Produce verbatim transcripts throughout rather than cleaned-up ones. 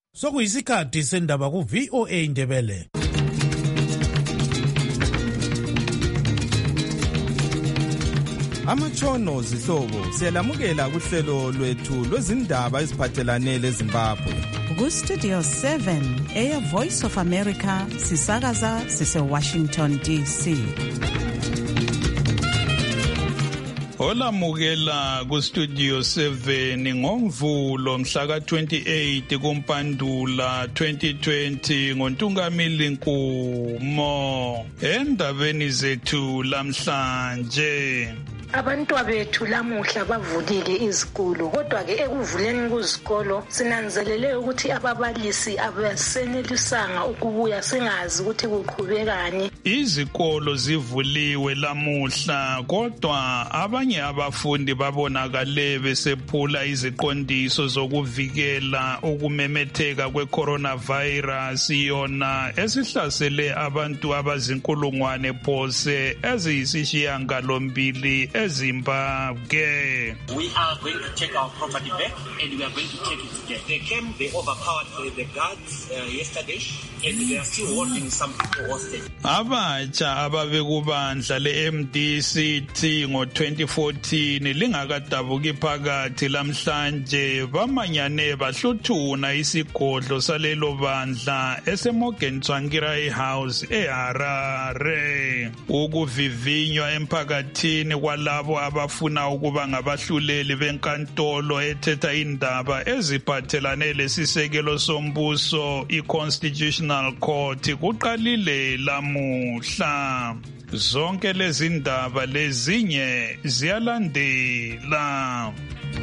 Sokuyisikhathi sendaba ku V O A Indebele. Amatshono zihlobo siyalamukela kuhlelo lwethu lwezindaba eziphathelane leZimbabwe. Ku Studio seven Air Voice of America sisakaza sise Washington D C. Olamukela ku Studio seven ngoMvulo mhla ka twenty-eight kuMpandula twenty twenty ngoNtungamili Nkumo. Endabeni zethu lamhlanje, abantwana bethu lamuhla bavulile izikolo, kodwa ke ekuvuleni kwezikolo sinanzelele ukuthi ababalisi abasenelisanga ukubuya, singazi ukuthi kuqhubekani. Izikolo zivuliwe lamuhla, kodwa abanye abafundi babonakale besephula iziqondiso zokuvikela ukumemetheka kwe-coronavirus, yona esihlasele abantu abazinkulungwane phose eziyisishiyangalombili eZimbabwe. We are going to take our property back and we are going to take it today. They came, they overpowered the, the guards uh, yesterday and they are still holding some people hostage. Abatsha ababekubandla le-M D C T ngo twenty fourteen lingakadabuki phakathi lamhlanje bamanyane bahluthuna isigodlo salelo bandla eseMorgan Tsvangirai House eHarare. Ukuvivinywa emphakathini kwalabo abafuna ukuba ngabahluleli benkantolo ethetha indaba eziphathelane lesisekelo sombuso i-Constitutional Court kuqalile lamuhla. Zonke lezi ndaba lezinye ziyalandela.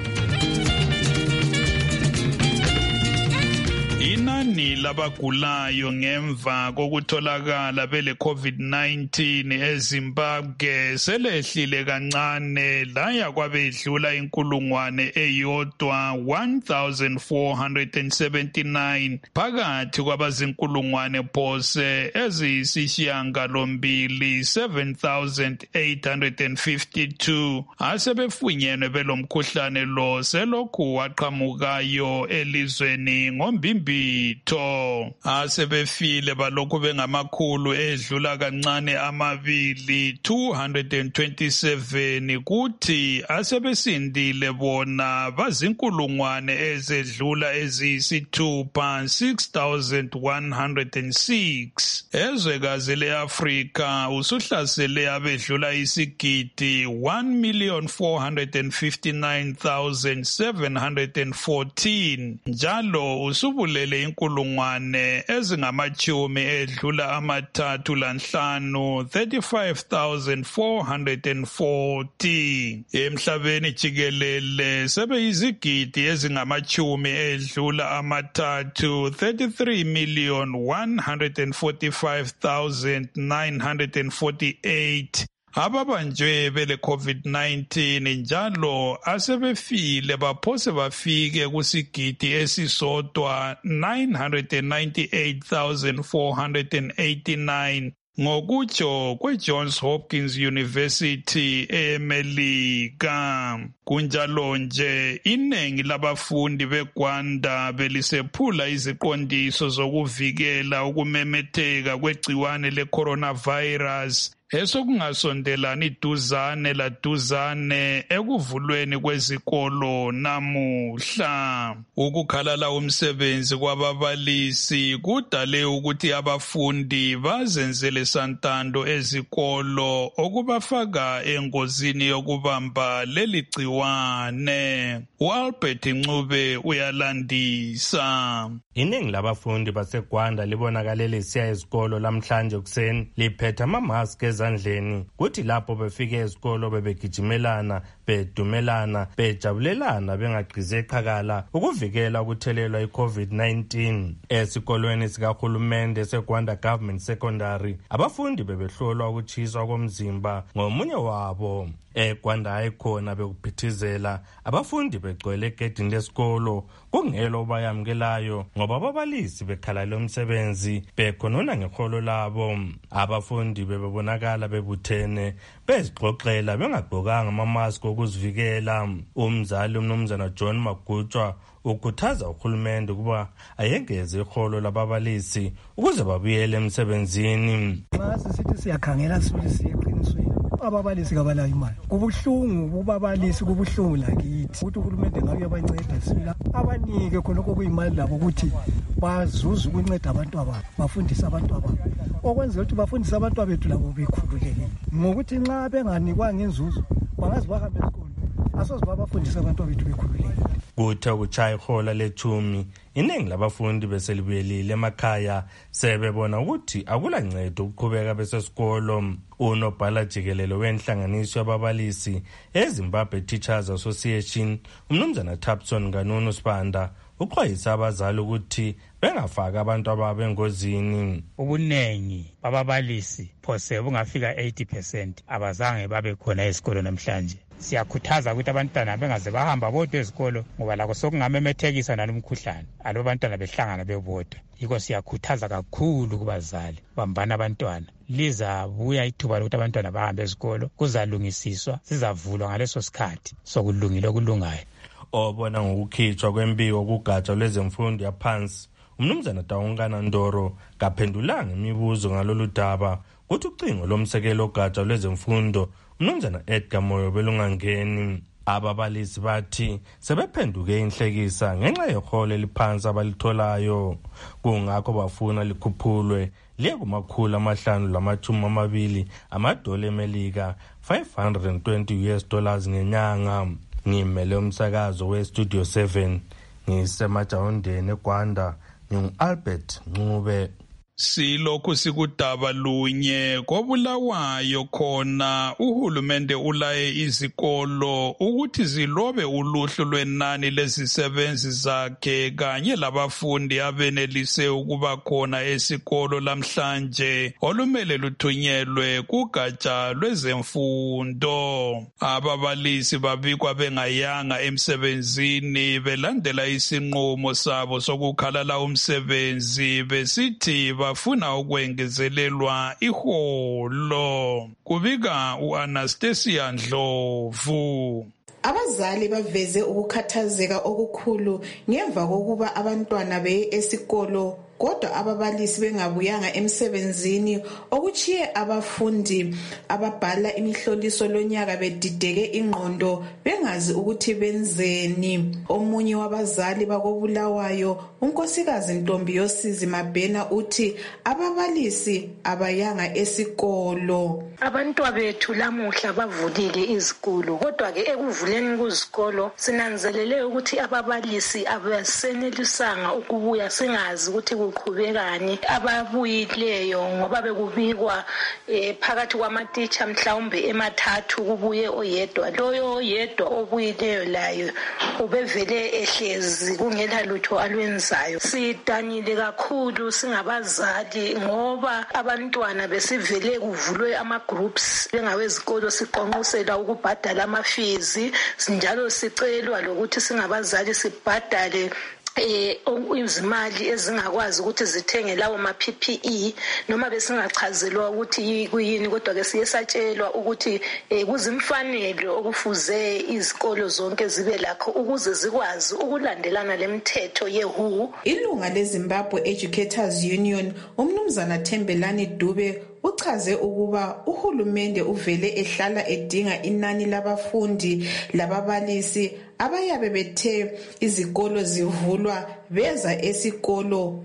Inani labagulayo ngemva kokutholakala bele COVID nineteen eZimbabwe selehlile kancane laya kwabedlula inkulungwane eyodwa one thousand four hundred seventy-nine phakathi kwabazinkulungwane phose eziyisishiyangalombili seven thousand eight hundred fifty-two asebefunyenwe belomkhuhlane lo selokhu waqhamukayo elizweni ngombimbi Tho asebefile balokhu bengamakhulu edlula kancane amabili two hundred twenty-seven kuthi asebesindile bona bazinkulungwane ezedlula eziyisithupha six thousand one hundred six. Ezwekazi leAfrika usuhlasele abedlula isigidi one million four hundred fifty-nine thousand seven hundred fourteen njalo usubulele inkulungwane ezingamachumi edlula amathathu lanhlanu thirty-five thousand four hundred forty. Emhlabeni jikelele sebeyizigidi ezingamachumi edlula amathathu thirty-three million one hundred forty-five thousand nine hundred forty-eight ababanjwe bele COVID nineteen njalo asebefile baphose bafike kusigidi esisodwa nine hundred ninety-eight thousand four hundred eighty-nine ngokutsho kwe-Johns Hopkins University eMelika. Kunjalo nje iningi labafundi beGwanda belisephula iziqondiso zokuvikela ukumemetheka kwegciwane le-coronavirus esokungasondelani duzane la duzane ekuvulweni kwezikolo namuhla. Ukukhalala umsebenzi kwababalisi kudale ukuthi abafundi bazenzele santando ezikolo okubafaka engozini yokubamba leli gciwane. uAlbert Ncube uyalandisa. Iningi labafundi baseGwanda libonakale lisiya ezikolo lamhlanje kuseni liphethe amamask ezandleni, kuthi lapho befike ezikolo bebegijimelana bedumelana bejabulelana bengagqize eqhakala ukuvikela ukuthelelwa iCovid nineteen. Esikolweni sikahulumende seGwanda Government Secondary abafundi bebehlolwa ukutshiswa komzimba ngomunye wabo. eGwanda ayikhona bekuphithizela abafundi begcwele egedini lesikolo kungelo bayamkelayo ngoba ababalisi bekhalala umsebenzi bekhonona ngeholo labo. Abafundi bebebonakala bebuthene bezixoxela bengagqokanga amamaski okuzivikela. Umzali umnumzana John Magutshwa ukhuthaza uhulumende kuba ayengeze iholo lababalisi ukuze babuyele emsebenzini. Nxa sisithi siyakhangela sibili eqinisweni ababalisi kabalayo imali kubuhlungu kubabalisi kubuhlungu lakithi ukuthi uhulumende ngabe yabanceda sila abanike khonokho kuyimali labo ukuthi bazuze ukunceda abantu ababo bafundise abantu ababo okwenza ukuthi bafundise abantu abethu labo bekhululekile ngokuthi nxa benganikwa ngenzuzo bangazi bahambe esikolo asoze babafundise abantu abethu bekhululekile. Kuthe ukuchaya ihola lethumi iningi labafundi beselibuyelile emakhaya sebebona ukuthi akulancedo ukuqhubeka besesikolo. Unobhala jikelele wenhlanganiso yababalisi eZimbabwe Teachers Association umnumzana Thapson Kanunu Sibanda uxwayisa abazali ukuthi bengafaka abantu ababo engozini. Ubunengi bababalisi phose bungafika eighty percent abazange babe khona esikolo namhlanje. Siyakhuthaza ukuthi abantwana bengaze bahamba bodwa ezikolo ngoba lakho sokungamemethekisa nalomkhuhlane alo bantwana behlangana bebodwa. Yiko siyakhuthaza kakhulu kubazali bambana abantwana liza buya ithuba lokuthi abantwana bahambe ezikolo kuzalungisiswa sizavulwa ngaleso sikhathi sokulungile okulungayo. Obona ngokukhitshwa kwempiko kugatsha lwezemfundo yaphansi umnumzana Taungana Ndoro kaphendulanga imibuzo ngalolu daba kuthi ucingo lomsekelo ogatsha lwezemfundo umnumzana Edgar Moyo belungangeni. Ababalisi bathi sebephenduke inhlekisa ngenxa yeholo eliphansi abalitholayo kungakho bafuna likhuphulwe liye kumakhulu amahlanu lamachumi amabili amadola emelika five hundred twenty U S dollars ngenyanga. Ngimele umsakazo we-Studio seven ngisemajawundeni eGwanda ngingu-Albert Ncube. Silokhu sikudaba lunye kobulawayo khona uhulumende ulaye izikolo ukuthi zilobe uluhlu lwenani lezisebenzi zakhe kanye labafundi abenelise ukuba khona esikolo lamhlanje olumele luthunyelwe kugatsha lwezemfundo. Ababalisi babikwa bengayanga emsebenzini belandela isinqumo sabo sokukhalala umsebenzi besithi bafuna ukwengezelelwa iholo. Kubika uAnastasia Ndlovu. Abazali baveze ukukhathazeka okukhulu ngemva kokuba abantwana beye esikolo kodwa ababalisi bengabuyanga emsebenzini okuchiye abafundi ababhala imihloliso lonyaka bedideke ingqondo bengazi ukuthi benzeni. Omunye wabazali bakobulawayo unkosikazi Ntombi Yosizi Mabhena uthi ababalisi abayanga esikolo. Abantwana bethu lamuhla bavulile izikolo kodwa ke ekuvuleni kuzikolo sinanzelele ukuthi ababalisi abasenelisanga ukubuya singazi ukuthi kuqhubekani. Ababuyileyo ngoba bekubikwa eh, phakathi kwamatitsha mhlawumbe emathathu kubuye oyedwa. Loyo oyedwa obuyileyo layo ubevele ehlezi kungela lutho alwenzayo. Sidanile kakhulu singabazali ngoba abantwana besivele kuvulwe ama groups bengawezikolo siqonqosela ukubhadala amafizi njalo sicelwa lokuthi singabazali sibhadale eh izimali ezingakwazi ukuthi zithenge lawo ma P P E noma besingachazelwa ukuthi kuyini kodwa ke siyesatshelwa ukuthi kuzimfanelo okufuze izikolo zonke zibe lakho ukuze zikwazi ukulandelana lemithetho ye W H O. Ilunga leZimbabwe Educators Union umnumzana Thembelani Dube uchaze ukuba uhulumende uvele ehlala edinga inani labafundi lababalisi abayabe bethe izikolo zivulwa beza esikolo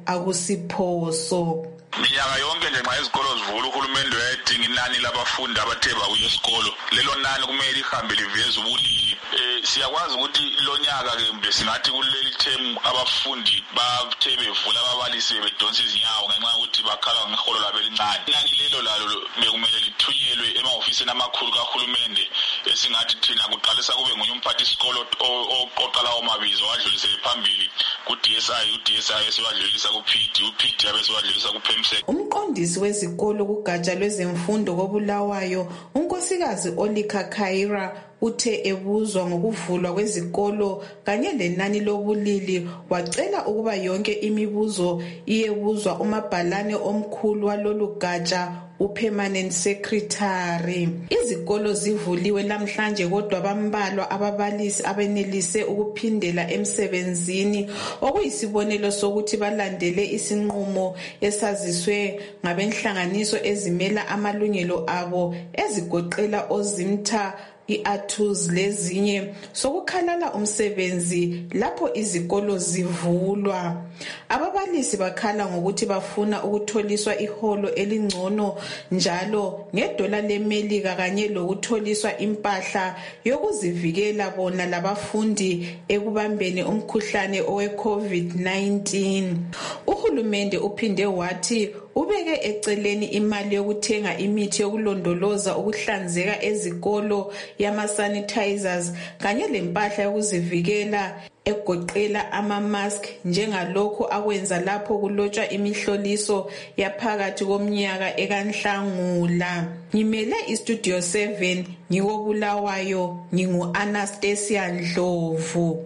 akusiphoso. Minyaka yonke nje nxa izikolo zivula uhulumende uyayidinga inani labafundi abathe bakuyo esikolo. Lelo nani kumele lihambe liveze ubulili. Eh siyakwazi ukuthi lonyaka ke mbe singathi kuleli term abafundi bathe bevula ababalisi bedonsa izinyawo ngenxa ukuthi bakhala ngeholo labo elincane. Inani lelo lalo bekumele lithunyelwe emahofisini amakhulu kahulumende esingathi thina kuqalisa kube nguye umphathi isikolo oqoqala omabizo wadlulisele phambili ku-D S I u-D S I esiwadlulisa ku-P D u-P D abesiwadlulisa ku-PEMSEC. Umqondisi wezikolo kugatsha lwezemfundo koBulawayo unkosikazi Olika Khaira uthe ebuzwa ngokuvulwa kwezikolo kanye lenani lobulili wacela ukuba yonke imibuzo iyebuzwa umabhalane omkhulu walolu gatsha upermanent secretary. Izikolo zivuliwe namhlanje kodwa bambalwa ababalisi abenelise ukuphindela emsebenzini okuyisibonelo sokuthi balandele isinqumo esaziswe ngabenhlanganiso ezimela amalungelo abo ezigoqela ozimtha i-Athuz lezinye sokukhalala umsebenzi lapho izikolo zivulwa. Ababalisi bakhala ngokuthi bafuna ukutholiswa iholo elingcono njalo ngedola lemelika kanye lokutholiswa impahla yokuzivikela bona labafundi ekubambeni umkhuhlane owe-COVID nineteen. Uhulumende uphinde wathi ubeke eceleni imali yokuthenga imithi yokulondoloza ukuhlanzeka ezikolo yama-sanitizers kanye lempahla yokuzivikela egoqela ama-mask njengalokhu akwenza lapho kulotshwa imihloliso yaphakathi komnyaka ekaNhlangula. Ngimele iStudio seven ngikoBulawayo, ngingu-Anastasia Ndlovu.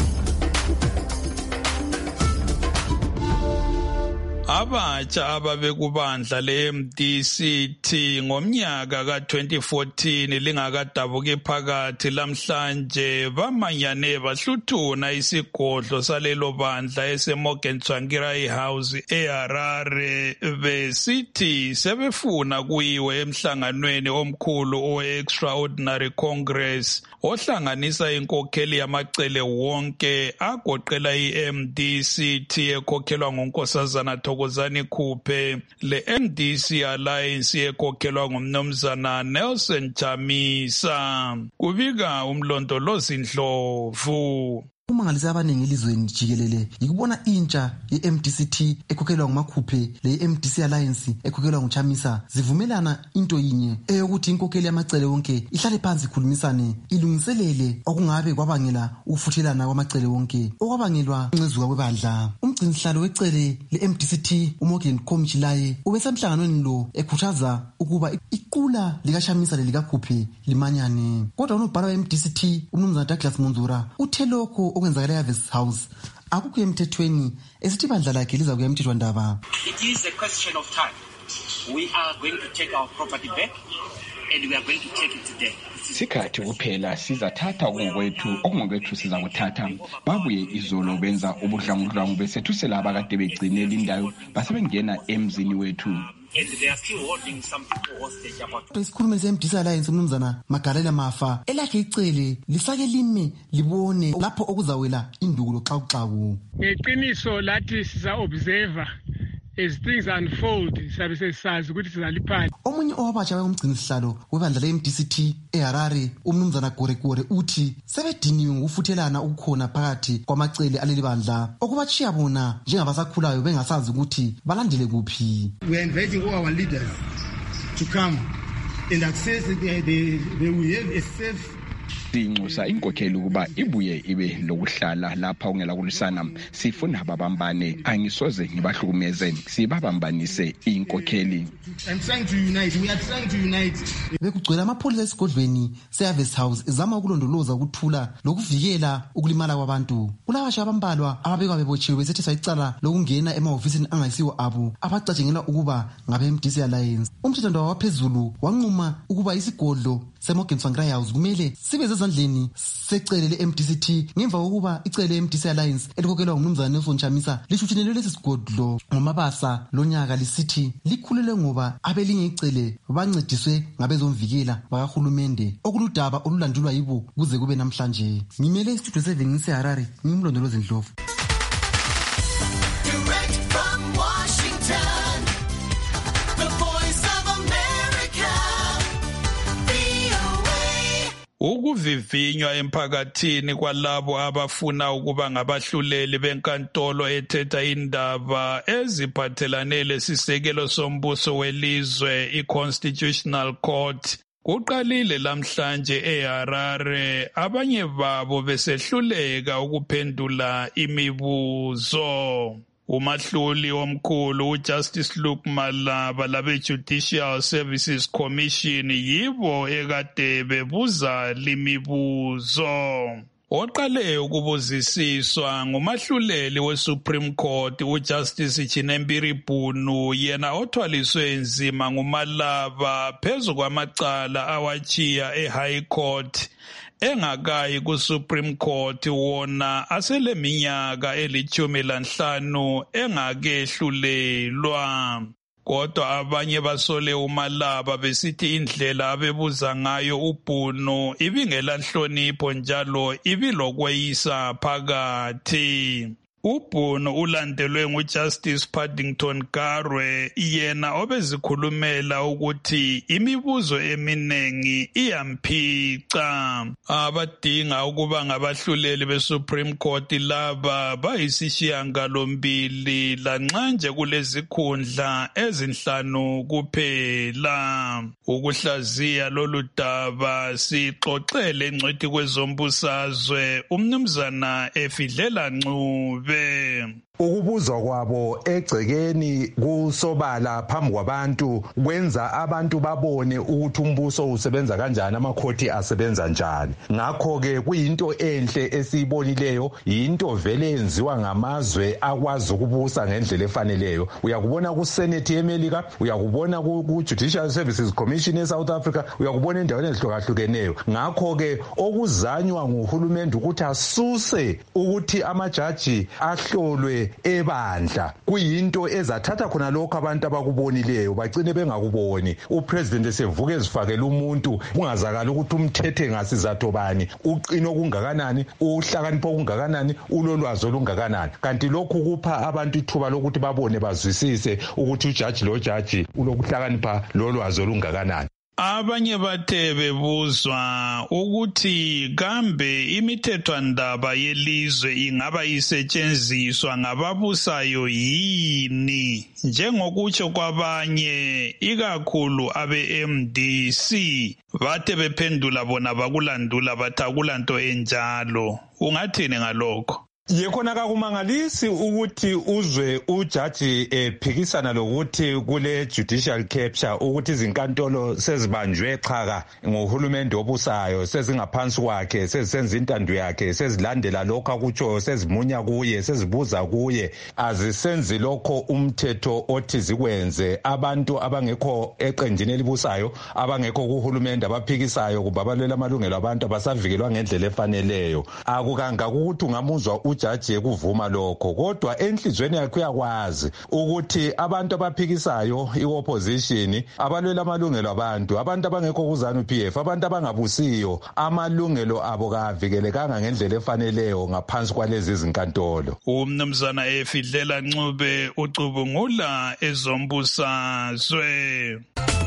Abatsha ababekubandla le-M D C T ngomnyaka ka twenty fourteen lingakadabuki phakathi lamhlanje bamanyane bahluthuna isigodlo salelo bandla eseMorgan Tsvangirai House eHarare besithi sebefuna kuyiwe emhlanganweni omkhulu owe-Extraordinary Congress ohlanganisa inkokheli yamacele wonke agoqela i-M D C T ekhokhelwa ngunkosazana Thokozani Khuphe, le-M D C Alliance ekhokhelwa ngumnumzana Nelson Chamisa. Kubika umlondolozi Ndlovu. Umangalisa abaningi elizweni jikelele yikubona intsha ye-M D C T ekhokhelwa nguMakhuphe le-M D C Alliance ekhokhelwa nguChamisa zivumelana into yinye eyokuthi inkokheli yamacele wonke ihlale phansi ikhulumisane ilungiselele okungabe kwabangela ukufuthelana kwamacele wonke okwabangelwa uncezuka kwebandla. Umgcinisihlalo wecele le-M D C T uMorgan Komchilaye ubesemhlanganweni lo ekhuthaza ukuba iqula likaChamisa lelikaKhuphe limanyane. Kodwa unobhala we-M D C T umnumzana Douglas Munzura uthe lokho okwenzakala eHarvest House akukho emthethweni esithi bandla lakhe liza kuya emthethwandaba. It is a question of time. We are going to take our property back and we are going to take it today. Sikhathi kuphela sizathatha okwethu okungokwethu siza kuthatha. Babuye izolo benza ubudlangudlangu besethusela abakade begcinela indawo basebengena emzini wethu. And they are still holding some people hostage about. Isikhulumeli se-M D C Alliance umnumzana Magalela Mafa elakhe icele lisake lime libone lapho okuzawela indukulo xakuxaku. Ngeqiniso lathi siza observer as things unfold sabe sesazi ukuthi sizaliphana. Omunye owabatsha bayomgcinisihlalo webandla le-M D C T eHarare umnumzana Gorekore uthi sebediniwe ngokufuthelana ukukhona phakathi kwamacele aleli bandla okubatshiya bona njengabasakhulayo bengasazi ukuthi balandele kuphi. We are inviting all our leaders to come and access the, the, the we have a safe Sinxusa inkokheli ukuba ibuye ibe lokuhlala lapha ungela kulisana sifuna ababambane angisoze ngibahlukumeze sibabambanise inkokheli. I'm trying to unite. We are trying to unite. Bekugcwele amapholisa esigodlweni se-Harvest House izama ukulondoloza ukuthula lokuvikela ukulimala kwabantu. Kulabasha abambalwa ababekwa bebotshiwe besethiswa icala lokungena emahofisini angayisiwo abo abacatshengela ukuba ngabe-M D C Alliance. Umthethwandaba waphezulu wanquma ukuba isigodlo seMorgan Tsvangirai House kumele sibe zezandleni secele le-M D C T ngemva kokuba icele le-M D C Alliance elikhokhelwa ngumnumzana Nelson Chamisa lishuthinelwe lesi sigodlo ngomabasa lonyaka lisithi likhulelwe ngoba abelinye icele bancediswe ngabezomvikela bakahulumende okuludaba olulandulwa yibo kuze kube namhlanje. Ngimele iStudio seven ngiseHarare ngimlondolozi Ndlovu. Ukuvivinywa emphakathini kwalabo abafuna ukuba ngabahluleli benkantolo ethetha indaba eziphathelane lesisekelo sombuso welizwe i-Constitutional Court Kuqalile lamhlanje eHarare abanye babo besehluleka ukuphendula imibuzo. Umahluli omkhulu uJustice Luke Malaba labe-Judicial Services Commission yibo ekade bebuza limibuzo. Oqale ukubuzisiswa ngumahluleli we-Supreme Court uJustice Chinembiri Bunu, yena othwaliswe nzima nguMalaba phezu kwamacala awachiya e-High Court engakayi ku-Supreme Court, wona aseleminyaka elithumi lanhlanu engakehlulelwa. Kodwa abanye basole uMalaba besithi indlela abebuza ngayo uBhunu ibingela nhlonipho njalo ibilokweyisa phakathi. UBhunu ulandelwe nguJustice Paddington Garwe, yena obezikhulumela ukuthi imibuzo eminengi iyamphica. Abadinga ukuba ngabahluleli beSupreme Court laba bayisishiyangalombili lanxanje kulezikhundla ezinhlanu kuphela. Ukuhlaziya lolu daba sixoxele ngcwethi kwezombusazwe uMnumzana Efidlela Ncube. Ukubuzwa kwabo egcekeni kusobala phambi kwabantu kwenza abantu babone ukuthi umbuso usebenza kanjani, amakhoti asebenza njani. Ngakho-ke kuyinto enhle esiyibonileyo, yinto vele yenziwa ngamazwe akwazi ukubusa ngendlela efaneleyo. Uyakubona kuSenate yeMelika, uyakubona ku-Judicial Services Commission eSouth Africa, uyakubona endaweni ezihlukahlukeneyo. Ngakho-ke okuzanywa nguhulumende ukuthi asuse ukuthi amajaji ahlolwe ebandla kuyinto ezathatha khona lokho abantu abakubonileyo bagcine bengakuboni. Upresident esevuka ezifakela umuntu kungazakala ukuthi umthethe ngasizatho bani, uqino kungakanani, uhlakanipho kungakanani, ulolwazi olungakanani. Kanti lokhu kupha abantu ithuba lokuthi babone bazwisise ukuthi ujaji lo jaji ulokuhlakanipha lolwazi olungakanani. Abanye bathe bebuzwa ukuthi kambe imithethwandaba yelizwe ingaba isetshenziswa ngababusayo yini, njengokutsho kwabanye ikakhulu abe-M D C. Bathe bephendula bona bakulandula bathi akulanto enjalo. Ungathini ngalokho? Yekhona kakumangalisi ukuthi uzwe ujaji ephikisana lokuthi kule judicial capture ukuthi izinkantolo sezibanjwe xhaka ngohulumende obusayo, sezingaphansi kwakhe, sezisenza intando yakhe, sezilandela lokho akutsho, sezimunya kuye, sezibuza kuye. Azisenzi lokho umthetho othi zikwenze. Abantu abangekho eqenjini elibusayo, abangekho kuhulumende, abaphikisayo kubabalela amalungelo abantu abasavikelwa ngendlela efaneleyo. Akukanga ukuthi ungamuzwa ujaji ekuvuma lokho, kodwa enhlizweni yakhe uyakwazi ukuthi abantu abaphikisayo, i-opposition, abalwela amalungelo abantu, abantu abangekho kuZANU P F, abantu abangabusiyo, amalungelo abo kavikelekanga ngendlela efaneleyo ngaphansi kwalezi zinkantolo. Umnumzana Efidlela Ncube ucubungula ezombusazwe.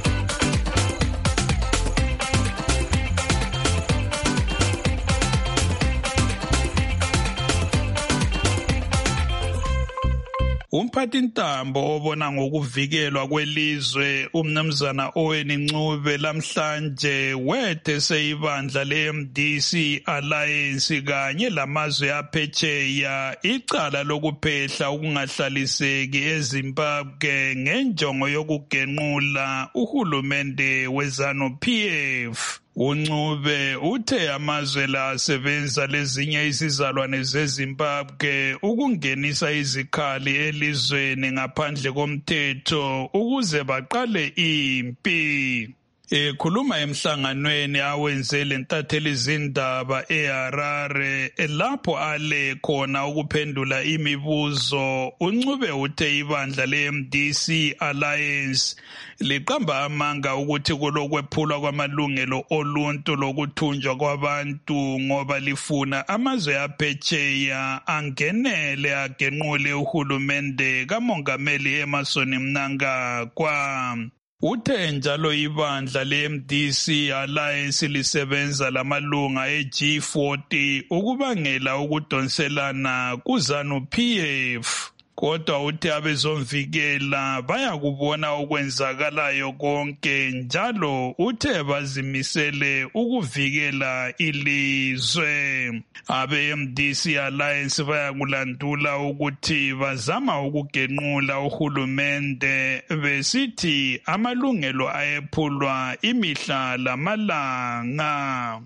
Umphathintambo obona ngokuvikelwa kwelizwe uMnumzana Owen Ncube lamhlanje wethe seyibandla le-M D C Alliance kanye lamazwe aphetsheya icala lokuphehla ukungahlaliseki eZimbabwe ngenjongo yokugenqula uhulumende weZANU P F. uNcube uthe amazwe la asebenza lezinye izizalwane zeZimbabwe ukungenisa izikhali elizweni ngaphandle komthetho ukuze baqale impi. Ekhuluma emhlanganweni awenze lentatheli zindaba eHarare lapho ale khona ukuphendula imibuzo, uNcube uthe ibandla le-M D C Alliance liqamba amanga ukuthi kulokwephulwa kwamalungelo oluntu lokuthunjwa kwabantu ngoba lifuna amazwe aphetsheya angenele agenqule uhulumende kaMongameli Emmerson Mnangagwa. Uthe njalo ibandla le-M D C Alliance lisebenza lamalunga e-G forty ukubangela ukudonselana kuZANU P F. kodwa uthi abezomvikela bayakubona okwenzakalayo konke njalo uthe bazimisele ukuvikela ilizwe. Abe-M D C Alliance bayakulandula ukuthi bazama ukugenqula uhulumende besithi amalungelo ayephulwa imihla lamalanga.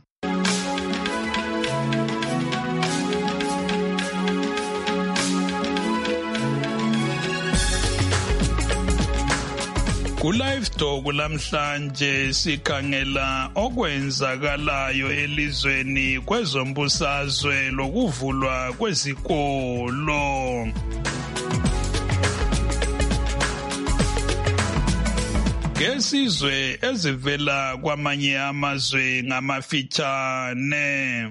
Ku-Livestock lamhlanje sikhangela okwenzakalayo elizweni kwezombusazwe lokuvulwa kwezikolo. Ngesizwe ezivela kwamanye amazwe ngamafitshane.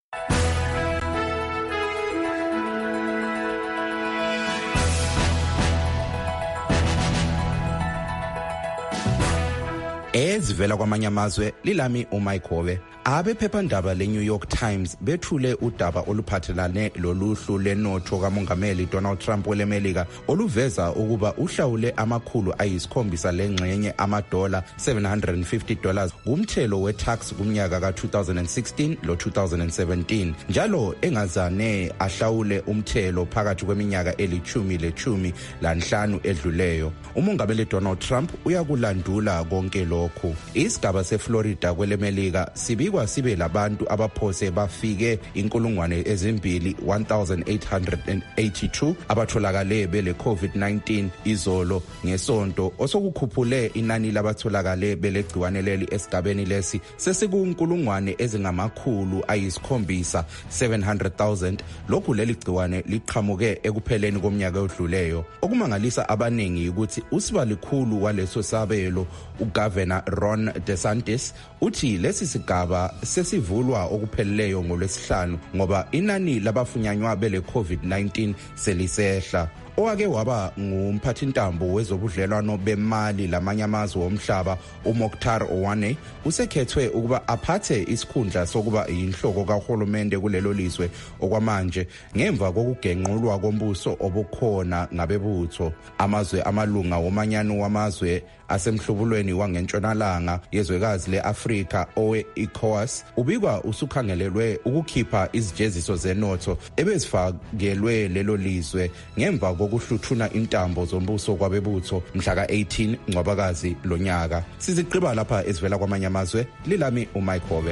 Ezivela kwamanye amazwe lilami uMaikhobe. Abephephandaba le-New York Times bethule udaba oluphathelane loluhlu lenotho kamongameli Donald Trump welemelika oluveza ukuba uhlawule amakhulu ayisikhombisa lengxenye amadola seven hundred fifty dollars kumthelo wetax kumnyaka ka two thousand sixteen lo two thousand seventeen, njalo engazane ahlawule umthelo phakathi kweminyaka elichumi lechumi lanhlanu edluleyo. Umongameli Donald Trump uyakulandula konke lokhu. Isigaba seFlorida kwelemelika sibikwa sibe labantu abaphose bafike inkulungwane ezimbili one thousand eight hundred eighty-two abatholakale bele COVID nineteen izolo ngesonto, osokukhuphule inani labatholakale bele gciwane leli esigabeni lesi sesikunkulungwane ezingamakhulu ayisikhombisa seven hundred thousand. Lokhu leli gciwane liqhamuke ekupheleni komnyaka odluleyo. Okumangalisa abaningi ukuthi usibalikhulu waleso sabelo uGovernor Ron DeSantis uthi lesi sigaba sesivulwa okupheleleyo ngolwesihlanu ngoba inani labafunyanywa bele COVID nineteen selisehla. Owake waba ngumphathintambo wezobudlelwano bemali lamanye amazwe omhlaba uMokhtar Owane usekhethwe ukuba aphathe isikhundla sokuba yinhloko kahulumende kulelo lizwe okwamanje ngemva kokugenqulwa kombuso obukhona ngabebutho. Amazwe amalunga womanyano wamazwe asemhlubulweni wangentshonalanga yezwekazi leAfrika owe-ECOWAS ubikwa usukhangelelwe ukukhipha izijeziso zenotho ebezifakelwe lelo lizwe ngemva kokuhluthuna intambo zombuso kwabebutho mhla ka eighteen Ncwabakazi lonyaka. Siziqhiba lapha ezivela kwamanye amazwe, lilami uMaikhobe.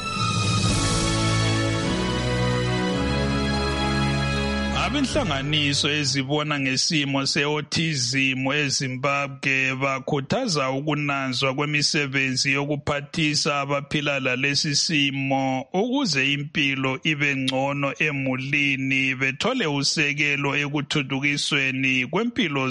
Abenhlanganiso ezibona ngesimo se-autism eZimbabwe bakhuthaza ukunanzwa kwemisebenzi yokuphathisa abaphila lalesi simo ukuze impilo ibe ngcono emulini bethole usekelo ekuthuthukisweni kwempilo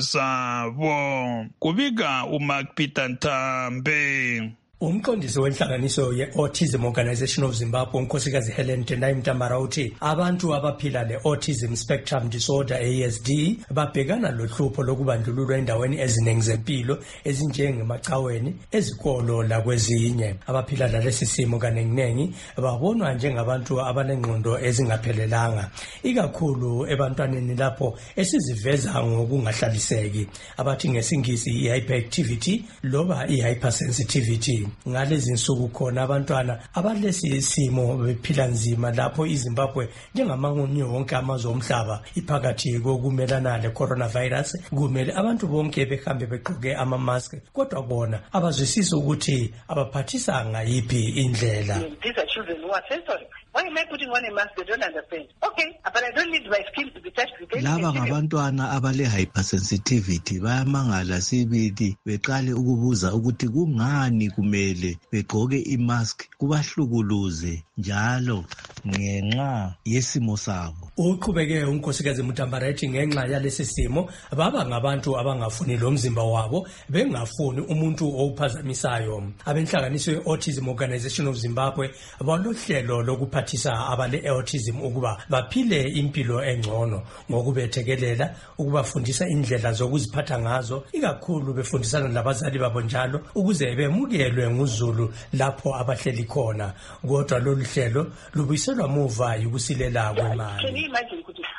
zabo. Kubika uMark Peter Ntambe. Umqondisi wenhlanganiso ye-Autism Organization of Zimbabwe unkosikazi Helen Tendai Mtambara uthi abantu abaphila le-Autism Spectrum Disorder A S D babhekana lohlupho lokubandlululwa endaweni eziningi zempilo ezinjengemacaweni, ezikolo lakwezinye. Abaphila lalesi simo kanenginengi babonwa njengabantu abanengqondo ezingaphelelanga, ikakhulu ebantwaneni lapho esiziveza ngokungahlaliseki abathi ngesingisi i-hyperactivity loba i-hypersensitivity. Ngalezi insuku khona abantwana abalesi simo bephila nzima lapho iZimbabwe njengamanye wonke amazwe omhlaba iphakathi kokumelana le-coronavirus. Kumele abantu bonke behambe begqoke ama-mask, kodwa bona abazwisisi ukuthi abaphathisa ngayiphi indlela. These are children who are sensory. Why am I putting on a mask? They don't understand. Okay, but I don't need my skin to be touched. Laba ngabantwana abale hypersensitivity bayamangala sibili beqale ukubuza ukuthi kungani kumele begqoke imask, kubahlukuluze njalo ngenxa yesimo sabo. Uqhubeke unkosikazi Mutambara ethi ngenxa yalesi simo baba ngabantu abangafuni lo mzimba wabo, bengafuni umuntu ophazamisayo. Abenhlanganiso ye-Autism Organization of Zimbabwe balohlelo lokuphathisa abale autism ukuba baphile impilo engcono ngokubethekelela, ukubafundisa indlela zokuziphatha ngazo, ikakhulu befundisana labazali babo njalo ukuze bemukelwe nguzulu lapho abahleli khona. Kodwa lolu hlelo lubuyiselwa muva ukusilela kwemali. Can you imagine? So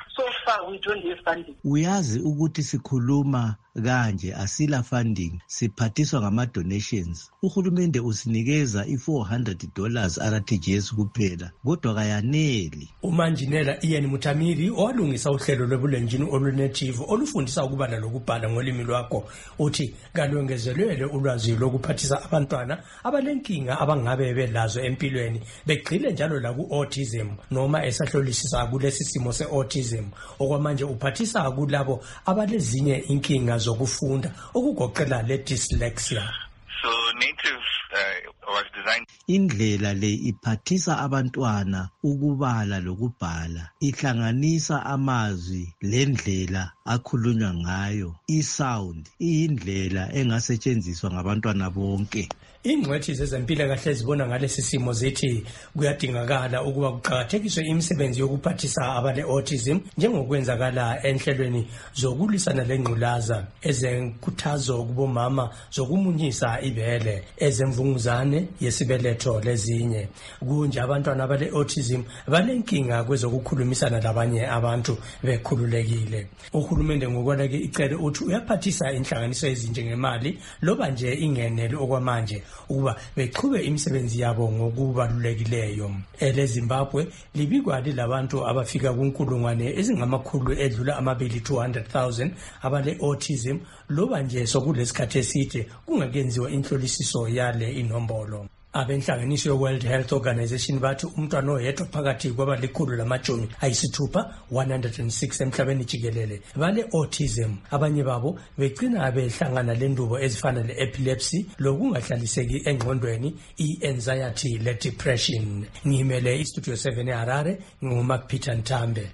far we don't have funding. Uyazi ukuthi sikhuluma kanje asila funding, siphathiswa ngama donations. Uhulumende usinikeza i four hundred dollars R T G S kuphela, kodwa kayaneli. Umanjinela Ian Mutamiri owalungisa uhlelo lwebulenjini olunative olufundisa ukubala lokubhala ngolimi lwakho uthi kalwengezelele ulwazi lokuphathisa abantwana abalenkinga abangabe belazo empilweni begcile njalo la ku autism noma esahlolisisa kulesi simo se autism okwamanje uphathisa kulabo abalezinye inkinga zokufunda okugoqela le dyslexia. So native uh, was designed. Indlela le iphathisa abantwana ukubala lokubhala, ihlanganisa amazwi lendlela akhulunywa ngayo. I-sound iyindlela engasetshenziswa ngabantwana bonke. Ingcwethi zezempilakahle zibona ngalesi simo zithi kuyadingakala ukuba kuqhakathekiswe imisebenzi yokuphathisa abale autism njengokwenzakala enhlelweni zokulisana lengculaza, ezenkuthazo kubomama zokumunyisa ibele, ezemvunguzane yesibeletho lezinye. Kunje abantwana abale autism balenkinga kwezokukhulumisana labanye abantu bekhululekile. Uhulumende ngokwalake icele uthi uyaphathisa inhlanganiso ezinjengemali loba nje ingenele okwamanje ukuba beqhube imisebenzi yabo ngokubalulekileyo. Ele Zimbabwe libikwa lilabantu abafika kunkulungwane ezingamakhulu edlula amabili two hundred thousand abale autism loba nje sokulesikhathi eside kungakenziwa inhlolisiso yale inombolo. Abenhlanganiso ye-World Health Organization bathi umntwana oyedwa phakathi kwabalikhulu lamajoni ayisithupha one hundred six emhlabeni jikelele bale autism. Abanye babo begcina behlangana lendubo ezifana le-epilepsy lokungahlaliseki engqondweni, i-anxiety le-depression. Ngimele iStudio seven eHarare, nguMark Peter Ntambe.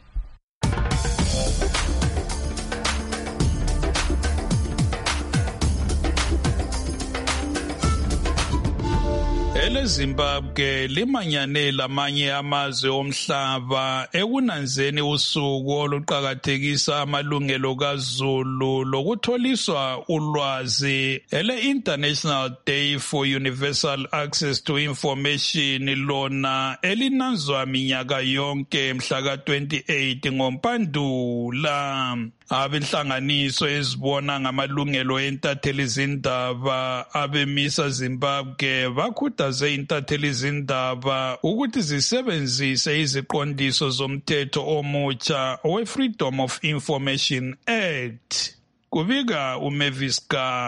Ele Zimbabwe limanyane lamanye amazwe omhlaba ekunanzeni usuku oluqhakathekisa amalungelo kaZulu lokutholiswa ulwazi, ele International Day for Universal Access to Information, lona elinanzwa minyaka yonke mhla ka twenty-eight ngoMpandula. Abenhlanganiso ezibona ngamalungelo entatheli zindaba abemisa Zimbabwe bakhuthaze intatheli zindaba ukuthi zisebenzise iziqondiso zomthetho omutsha we-Freedom of Information Act. Kubika uMavis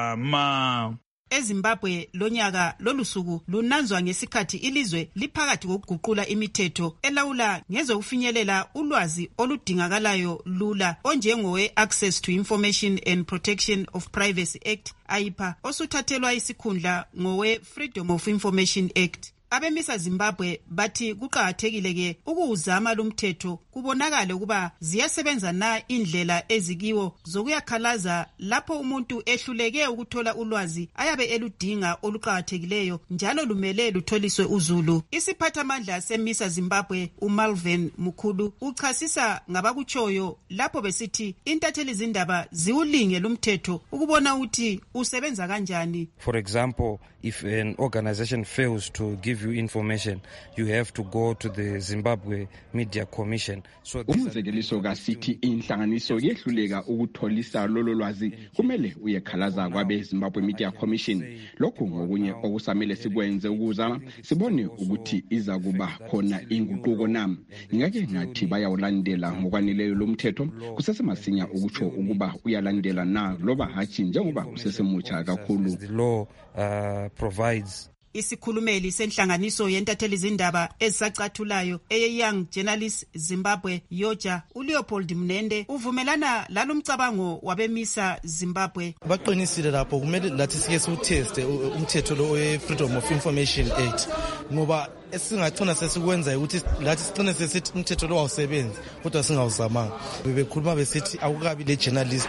Gama. eZimbabwe lonyaka lolusuku lunanzwa ngesikhathi ilizwe liphakathi kokuguqula imithetho elawula ngezokufinyelela ulwazi oludingakalayo lula onjengowe Access to Information and Protection of Privacy Act I P A osuthathelwa isikhundla ngowe Freedom of Information Act. Abemisa Zimbabwe bathi kuqhakathekile ke ukuzama lumthetho kubonakala ukuba ziyasebenza na indlela ezikiwo zokuyakhalaza lapho umuntu ehluleke ukuthola ulwazi ayabe eludinga oluqhakathekileyo njalo lumele lutholiswe uzulu. Isiphathamandla semisa Zimbabwe uMalvin Mukhulu uchasisa ngabakutshoyo lapho besithi intatheli zindaba ziwulinge lumthetho ukubona ukuthi usebenza kanjani. For example, if an organization fails to give you information, you have to go to the Zimbabwe Media Commission. So umzekeliso kasithi inhlanganiso yehluleka ukutholisa lolo lwazi kumele uyekhalaza kwabe Zimbabwe Media Commission. Lokhu ngokunye okusamele sikwenze ukuza sibone ukuthi iza kuba khona inguquko nami. Ngeke ngathi bayawulandela ngokwaneleyo lomthetho kusesemasinya ukutsho ukuba uyalandela na loba hathi njengoba usesemutsha kakhulu. The law uh, provides. Isikhulumeli senhlanganiso yentatheli zindaba ezisacathulayo eye-Young Journalists Zimbabwe Yoja uLeopold Mnende uvumelana lalomcabango wabemisa Zimbabwe. Baqinisile lapho kumele lathi sike siwuteste umthetho lo we-Freedom of Information Act ngoba esingacona sesikwenza ukuthi lathi sicine sesithi umthetho lo awusebenzi kodwa singawuzamanga. Bebekhuluma besithi akukabi le journalist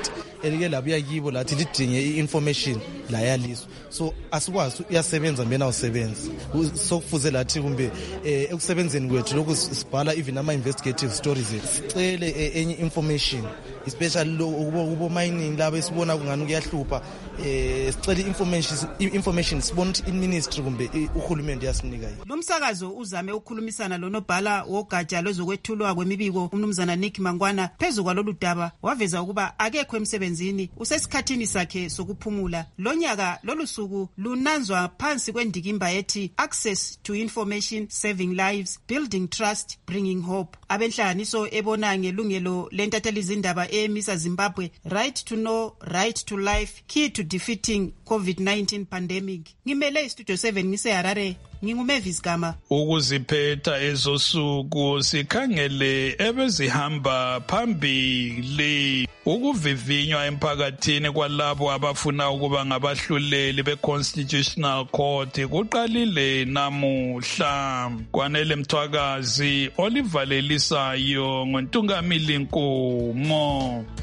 elike labuya kibo lathi lidinge i-information la yaliswa. So asikwazi uyasebenza mbena usebenza. Sokufuze lathi kumbe ekusebenzeni kwethu lokhu sibhala even ama-investigative stories sicele enye information, especially kubo mining laba esibona kungani kuyahlupha, sicele information information sibona ukuthi in-ministry kumbe uhulumende yasinika yini. Lo msakazo uzame ukukhulumisana lonobhala wogatsha lwezokwethulwa kwemibiko umnumzana Nick Mangwana phezu kwalolu daba, waveza ukuba akekho emsebenzini, usesikhathini sakhe sokuphumula. Lonyaka lolu suku lunanzwa phansi kwendikimba ethi Access to Information, Saving Lives, Building Trust, Bringing Hope. Abenhlanganiso ebona ngelungelo lentatheli-zindaba emisa Zimbabwe, Right to Know, Right to Life, Key to Defeating COVID nineteen Pandemic. Ngimele iStudio seven ngise Harare. Ngingumavis Gama. Ukuziphetha ezosuku sikhangele ebezihamba phambili ukuvivinywa emphakathini kwalabo abafuna ukuba ngabahluleli be-Constitutional Court kuqalile namuhla. Kwanele Mthwakazi olivalelisayo ngontungamili Nkomo.